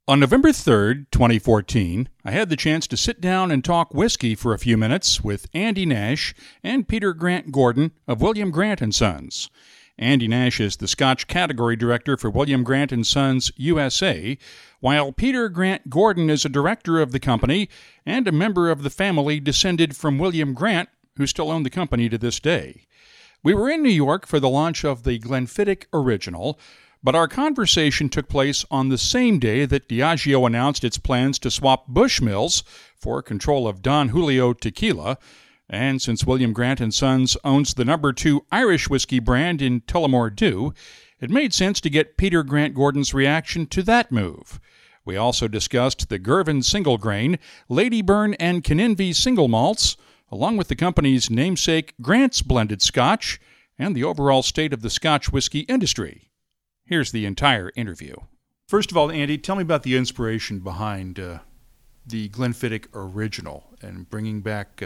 On November 3rd, 2014, I had the chance to sit down and talk whiskey for a few minutes with Andy Nash and Peter Grant Gordon of William Grant & Sons. Andy Nash is the Scotch Category Director for William Grant & Sons USA, while Peter Grant Gordon is a director of the company and a member of the family descended from William Grant, who still own the company to this day. We were in New York for the launch of the Glenfiddich Original, but our conversation took place on the same day that Diageo announced its plans to swap Bushmills for control of Don Julio Tequila. And since William Grant & Sons owns the number 2 Irish whiskey brand in Tullamore Dew, it made sense to get Peter Grant Gordon's reaction to that move. We also discussed the Girvan Single Grain, Ladyburn, and Kinninvie Single Malts, along with the company's namesake Grant's Blended Scotch, and the overall state of the Scotch whiskey industry. Here's the entire interview. First of all, Andy, tell me about the inspiration behind the Glenfiddich Original and bringing back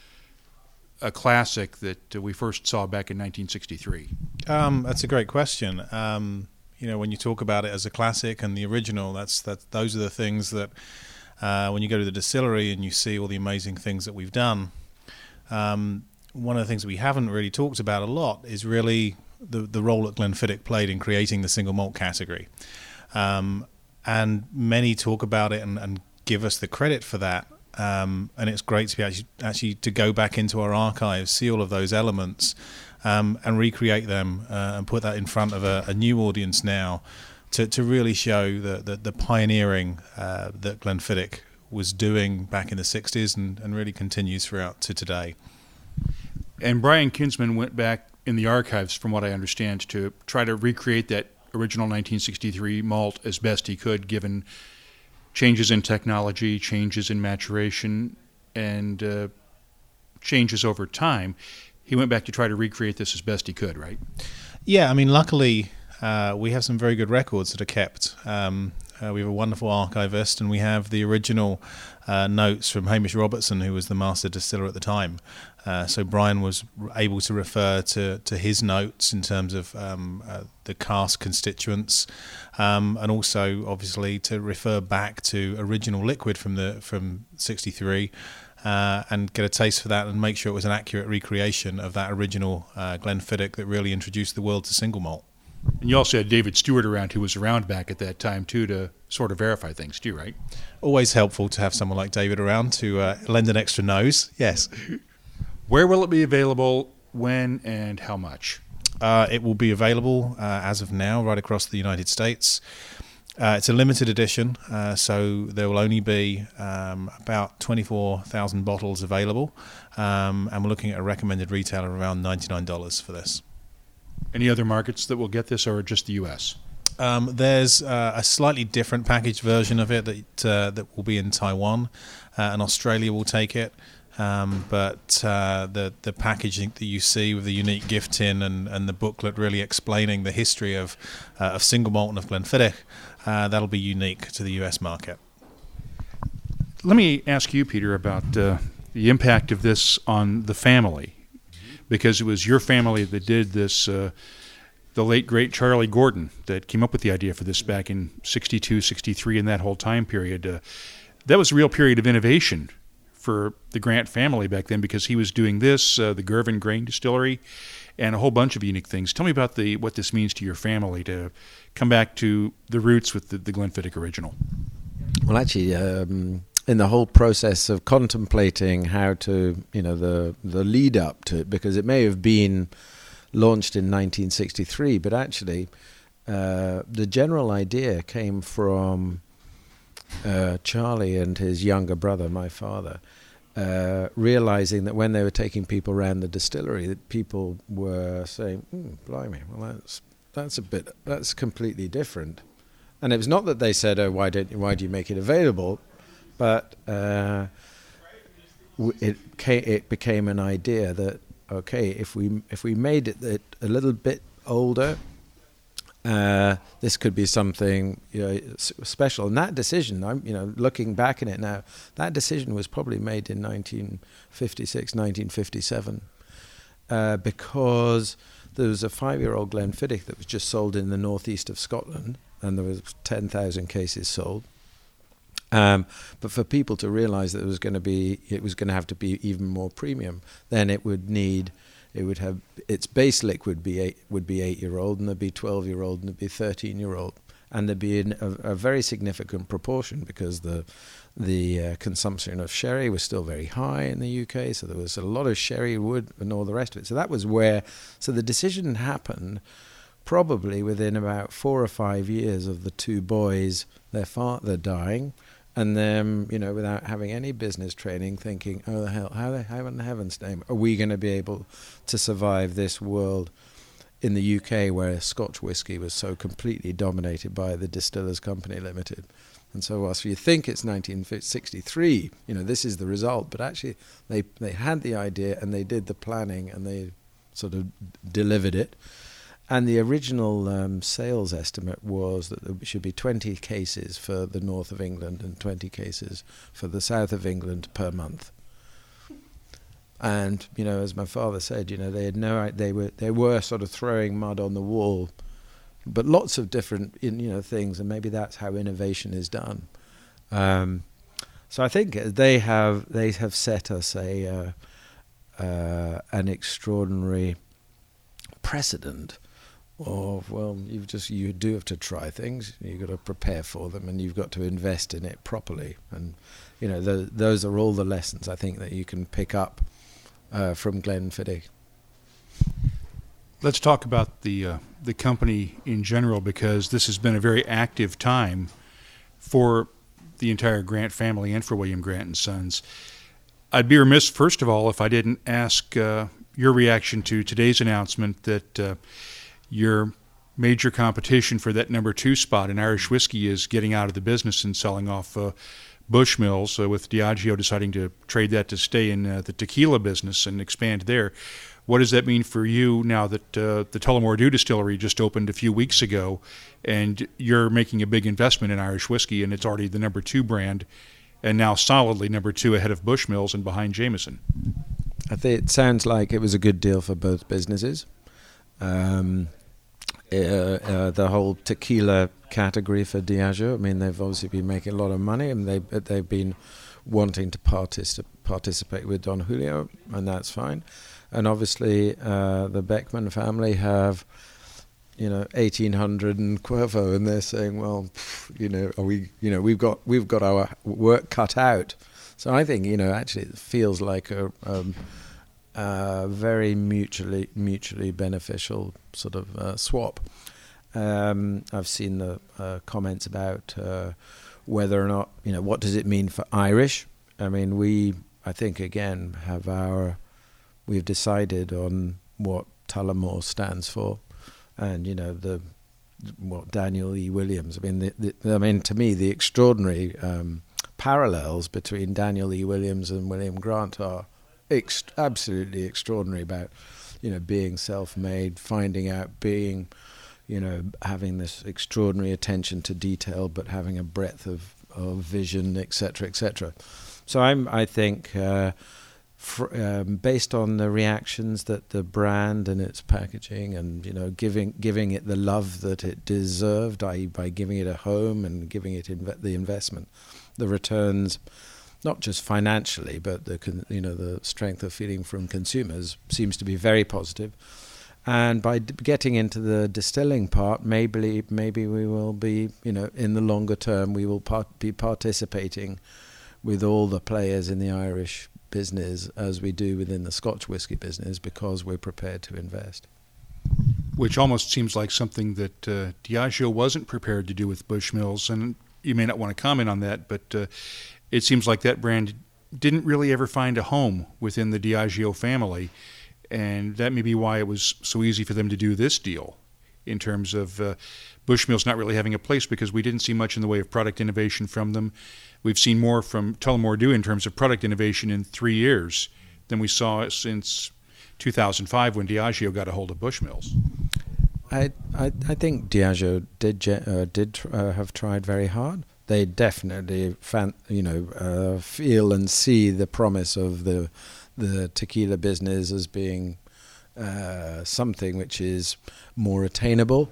a classic that we first saw back in 1963. That's a great question. When you talk about it as a classic and the original, those are the things that when you go to the distillery and you see all the amazing things that we've done, one of the things that we haven't really talked about a lot is really the role that Glenfiddich played in creating the single malt category. And many talk about it and give us the credit for that. And it's great to be actually to go back into our archives, see all of those elements, and recreate them and put that in front of a new audience now to really show the pioneering that Glenfiddich was doing back in the 60s and really continues throughout to today. And Brian Kinsman went back in the archives, from what I understand, to try to recreate that original 1963 malt as best he could, given changes in technology, changes in maturation, and changes over time. He went back to try to recreate this as best he could, right? Yeah, I mean, luckily, we have some very good records that are kept. We have a wonderful archivist, and we have the original notes from Hamish Robertson, who was the master distiller at the time. So Brian was able to refer to his notes in terms of the cask constituents, and also obviously to refer back to original liquid from 63, and get a taste for that and make sure it was an accurate recreation of that original Glenfiddich that really introduced the world to single malt. And you also had David Stewart around, who was around back at that time, too, to sort of verify things, too, right? Always helpful to have someone like David around to lend an extra nose, yes. Where will it be available, when, and how much? It will be available, as of now, right across the United States. It's a limited edition, so there will only be about 24,000 bottles available, and we're looking at a recommended retail of around $99 for this. Any other markets that will get this, or just the U.S.? There's a slightly different packaged version of it that will be in Taiwan, and Australia will take it. But the packaging that you see with the unique gift tin and the booklet really explaining the history of single malt and of Glenfiddich, that'll be unique to the U.S. market. Let me ask you, Peter, about the impact of this on the family, because it was your family that did this. The late, great Charlie Gordon that came up with the idea for this back in 62, 63, and that whole time period. That was a real period of innovation for the Grant family back then, because he was doing this, the Girvan Grain Distillery, and a whole bunch of unique things. Tell me about what this means to your family to come back to the roots with the Glenfiddich Original. Well, actually, in the whole process of contemplating how to, the lead up to it, because it may have been launched in 1963, but actually the general idea came from Charlie and his younger brother, my father, realizing that when they were taking people around the distillery, that people were saying, blimey, well, that's completely different. And it was not that they said, oh, why do you make it available? But it became an idea that, okay, if we made it a little bit older, this could be something special. And that decision, I'm looking back in it now, that decision was probably made in 1956, 1957, because there was a 5-year-old Glenfiddich that was just sold in the northeast of Scotland, and there was 10,000 cases sold. But for people to realize that it was going to have to be even more premium, then it would have its base lick would be 8-year-old, and there'd be 12-year-old, and there'd be 13-year-old, and there'd be a very significant proportion, because the consumption of sherry was still very high in the UK, so there was a lot of sherry wood and all the rest of it. So that was so the decision happened probably within about 4 or 5 years of the two boys, their father dying, and them, without having any business training, thinking, oh, the hell, how in heaven's name are we going to be able to survive this world in the UK where Scotch whisky was so completely dominated by the Distillers Company Limited? And so whilst you think it's 1963, this is the result, but actually they had the idea and they did the planning and they sort of delivered it. And the original sales estimate was that there should be 20 cases for the north of England and 20 cases for the south of England per month. And as my father said, they had they were sort of throwing mud on the wall, but lots of different things, and maybe that's how innovation is done. So I think they have set us an extraordinary precedent of, well, you do have to try things, you've got to prepare for them, and you've got to invest in it properly. And those are all the lessons I think that you can pick up from Glenfiddich. Let's talk about the company in general, because this has been a very active time for the entire Grant family and for William Grant & Sons. I'd be remiss, first of all, if I didn't ask your reaction to today's announcement that your major competition for that number 2 spot in Irish whiskey is getting out of the business and selling off Bushmills, with Diageo deciding to trade that to stay in the tequila business and expand there. What does that mean for you now that the Tullamore Dew distillery just opened a few weeks ago, and you're making a big investment in Irish whiskey, and it's already the number 2 brand, and now solidly number 2 ahead of Bushmills and behind Jameson? I think it sounds like it was a good deal for both businesses. The whole tequila category for Diageo, I mean, they've obviously been making a lot of money, and they've been wanting to participate with Don Julio, and that's fine. And obviously, the Beckman family have, 1800 and Cuervo, and they're saying, well, we've got our work cut out. So I think, actually, it feels like a very mutually beneficial sort of swap. I've seen the comments about whether or not, what does it mean for Irish? I mean, I think again we've decided on what Tullamore stands for, and what Daniel E. Williams. I mean, to me, the extraordinary parallels between Daniel E. Williams and William Grant are absolutely extraordinary, about being self-made, finding out, being having this extraordinary attention to detail, but having a breadth of vision, etc., etc. So I think based on the reactions that the brand and its packaging and giving it the love that it deserved, i.e. by giving it a home and giving it the investment, the returns, not just financially, but the strength of feeling from consumers seems to be very positive. And by getting into the distilling part, maybe we will be, in the longer term, we will be participating with all the players in the Irish business as we do within the Scotch whisky business, because we're prepared to invest. Which almost seems like something that Diageo wasn't prepared to do with Bushmills, and you may not want to comment on that, but it seems like that brand didn't really ever find a home within the Diageo family, and that may be why it was so easy for them to do this deal, in terms of Bushmills not really having a place, because we didn't see much in the way of product innovation from them. We've seen more from Tullamore Dew in terms of product innovation in 3 years than we saw since 2005 when Diageo got a hold of Bushmills. I think Diageo did have tried very hard. They definitely feel and see the promise of the tequila business as being something which is more attainable.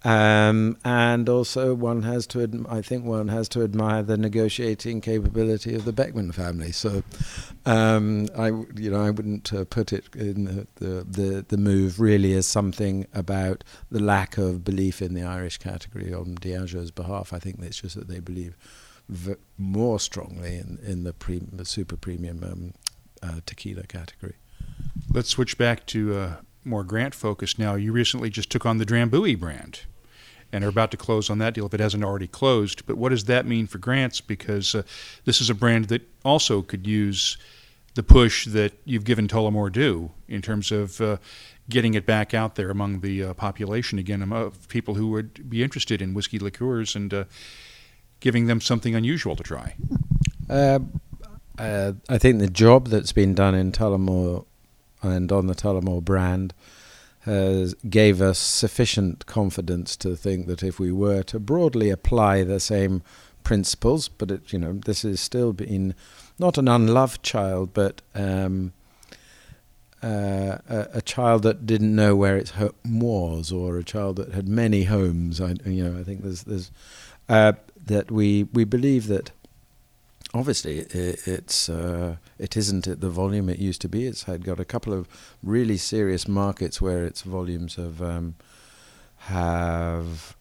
And also, I think one has to admire the negotiating capability of the Beckman family. So, I wouldn't put it in the move really as something about the lack of belief in the Irish category on Diageo's behalf. I think it's just that they believe more strongly in the super premium tequila category. Let's switch back to more Grant focus now. You recently just took on the Drambuie brand and are about to close on that deal if it hasn't already closed. But what does that mean for Grant's? Because this is a brand that also could use the push that you've given Tullamore Dew in terms of getting it back out there among the population again, of people who would be interested in whiskey liqueurs and giving them something unusual to try. I think the job that's been done in Tullamore and on the Tullamore brand gave us sufficient confidence to think that if we were to broadly apply the same principles, but this has still been not an unloved child, but a child that didn't know where its home was, or a child that had many homes. I think there's that we believe that. Obviously, it isn't at the volume it used to be. It's got a couple of really serious markets where its volumes have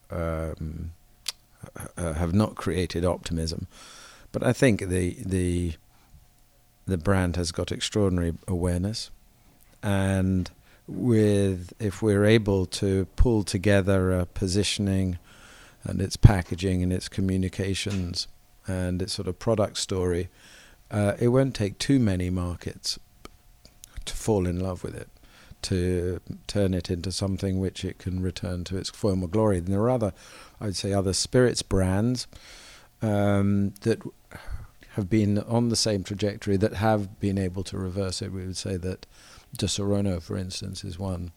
not created optimism. But I think the brand has got extraordinary awareness, and if we're able to pull together a positioning and its packaging and its communications and its sort of product story, it won't take too many markets to fall in love with it, to turn it into something which it can return to its former glory. And there are other spirits brands that have been on the same trajectory that have been able to reverse it. We would say that Disaronno, for instance, is one.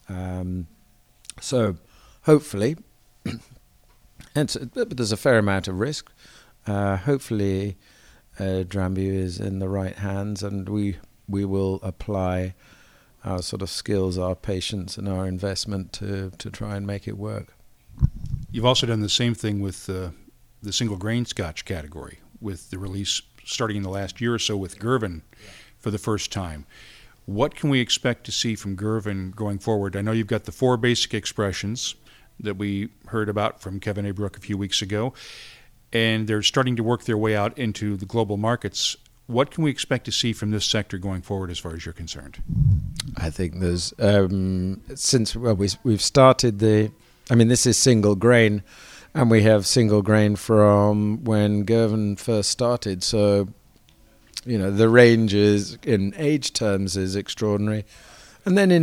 So hopefully, but there's a fair amount of risk. Hopefully Drambuie is in the right hands, and we will apply our sort of skills, our patience and our investment to try and make it work. You've also done the same thing with the single grain Scotch category, with the release starting in the last year or so with Girvan for the first time. What can we expect to see from Girvan going forward? I know you've got the 4 basic expressions that we heard about from Kevin A. Brook a few weeks ago, and they're starting to work their way out into the global markets. What can we expect to see from this sector going forward as far as you're concerned? I think there's, we've started this is single grain, and we have single grain from when Girvan first started. So, the range is, in age terms, is extraordinary. And then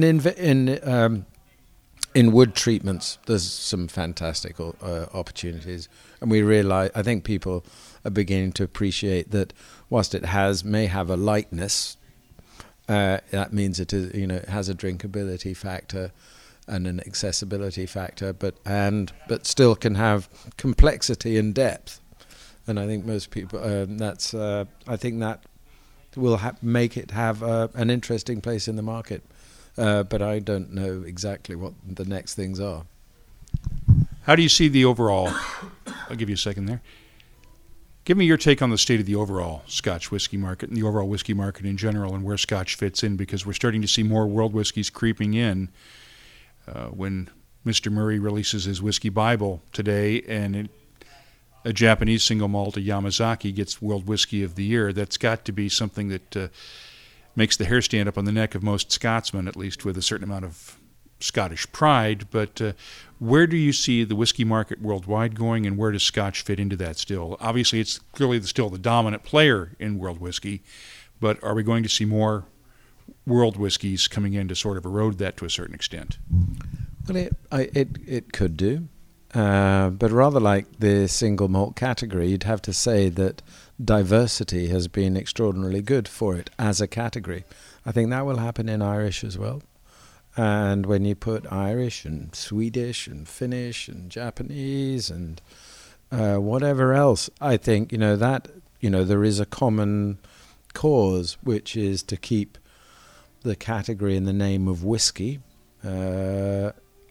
in wood treatments, there's some fantastic opportunities, and I think people are beginning to appreciate that whilst it may have a lightness, that means it is, it has a drinkability factor and an accessibility factor, but still can have complexity and depth. And I think most people, I think that will make it have an interesting place in the market. But I don't know exactly what the next things are. How do you see the overall? I'll give you a second there. Give me your take on the state of the overall Scotch whiskey market and the overall whiskey market in general, and where Scotch fits in, because we're starting to see more world whiskeys creeping in. When Mr. Murray releases his whiskey Bible today, and a Japanese single malt, a Yamazaki, gets World Whiskey of the Year, that's got to be something that makes the hair stand up on the neck of most Scotsmen, at least with a certain amount of Scottish pride. But where do you see the whiskey market worldwide going, and where does Scotch fit into that still? Obviously, it's clearly still the dominant player in world whiskey, but are we going to see more world whiskeys coming in to sort of erode that to a certain extent? Well, it could do. But rather like the single malt category, you'd have to say that diversity has been extraordinarily good for it as a category. I think that will happen in Irish as well. And when you put Irish and Swedish and Finnish and Japanese and whatever else, I think, there is a common cause, which is to keep the category in the name of whiskey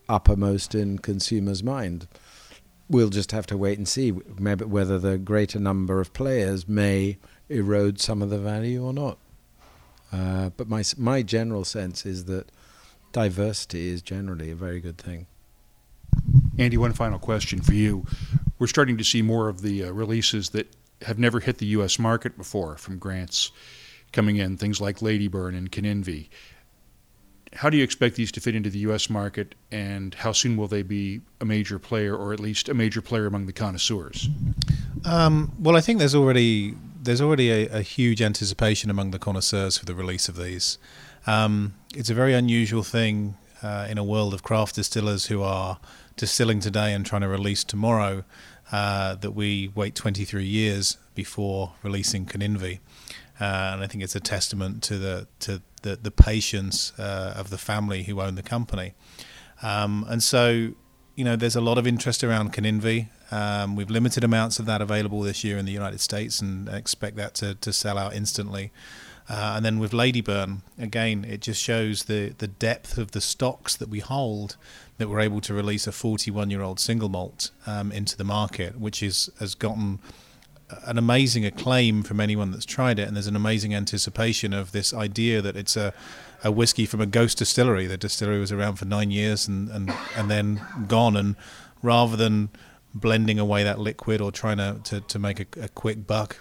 uppermost in consumers' mind. We'll just have to wait and see maybe whether the greater number of players may erode some of the value or not. But my general sense is that diversity is generally a very good thing. Andy, one final question for you. We're starting to see more of the releases that have never hit the U.S. market before from Grant's coming in, things like Ladyburn and Keninvi. How do you expect these to fit into the U.S. market, and how soon will they be a major player, or at least a major player among the connoisseurs? Well, I think there's already a huge anticipation among the connoisseurs for the release of these. It's a very unusual thing in a world of craft distillers who are distilling today and trying to release tomorrow, that we wait 23 years before releasing Keninvi. And I think it's a testament to the patience of the family who own the company. And so, there's a lot of interest around Keninvi. We've limited amounts of that available this year in the United States, and expect that to sell out instantly. And then with Ladyburn, again, it just shows the depth of the stocks that we hold, that we're able to release a 41-year-old single malt into the market, which has gotten an amazing acclaim from anyone that's tried it, and there's an amazing anticipation of this idea that it's a whiskey from a ghost distillery. The distillery was around for 9 years and then gone, and rather than blending away that liquid or trying to make a quick buck,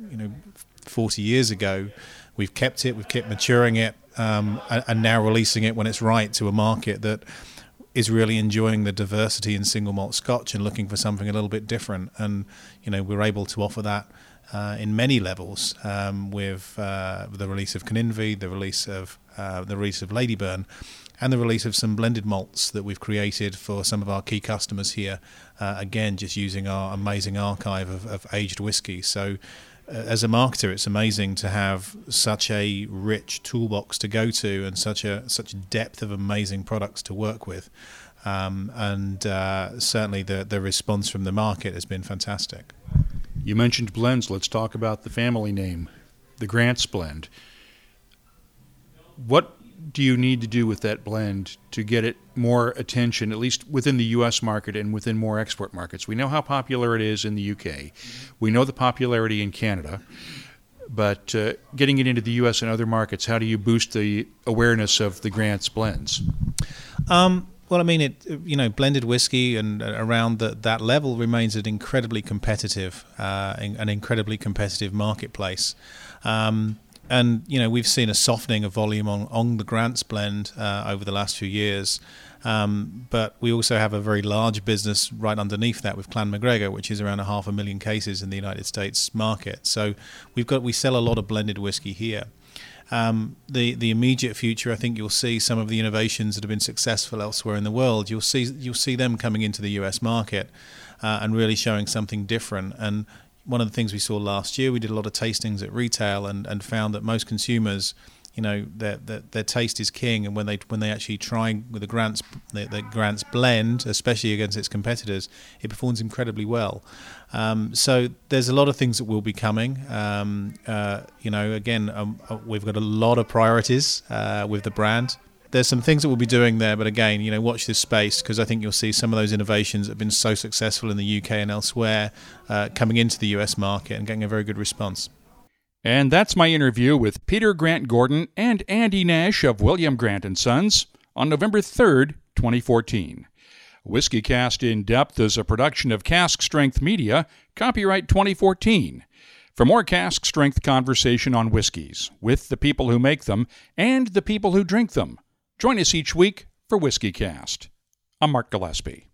40 years ago, we've kept maturing it, and now releasing it when it's right to a market that is really enjoying the diversity in single malt Scotch and looking for something a little bit different. And we're able to offer that in many levels with the release of Keninvi, the release of Ladyburn, and the release of some blended malts that we've created for some of our key customers here. Again, just using our amazing archive of aged whiskey. So, as a marketer, it's amazing to have such a rich toolbox to go to, and such a depth of amazing products to work with. And certainly the response from the market has been fantastic. You mentioned blends. Let's talk about the family name, the Grant's blend. What do you need to do with that blend to get it more attention, at least within the U.S. market and within more export markets? We know how popular it is in the U.K. We know the popularity in Canada. But getting it into the U.S. and other markets, how do you boost the awareness of the Grant's blends? Well, I mean, blended whiskey and around that level remains an incredibly competitive marketplace. And we've seen a softening of volume on the Grant's blend over the last few years, but we also have a very large business right underneath that with Clan MacGregor, which is around 500,000 cases in the United States market. So we sell a lot of blended whiskey here. The immediate future, I think you'll see some of the innovations that have been successful elsewhere in the world. You'll see them coming into the US market and really showing something different. And one of the things we saw last year, we did a lot of tastings at retail and found that most consumers, their taste is king, and when they actually try with the Grant's blend, especially against its competitors, it performs incredibly well. So there's a lot of things that will be coming. We've got a lot of priorities with the brand. There's some things that we'll be doing there, but again, watch this space, because I think you'll see some of those innovations that have been so successful in the UK and elsewhere coming into the US market and getting a very good response. And that's my interview with Peter Grant Gordon and Andy Nash of William Grant & Sons on November 3rd, 2014. Whiskey Cast in Depth is a production of Cask Strength Media, copyright 2014. For more cask strength conversation on whiskeys, with the people who make them and the people who drink them, join us each week for Whiskey Cast. I'm Mark Gillespie.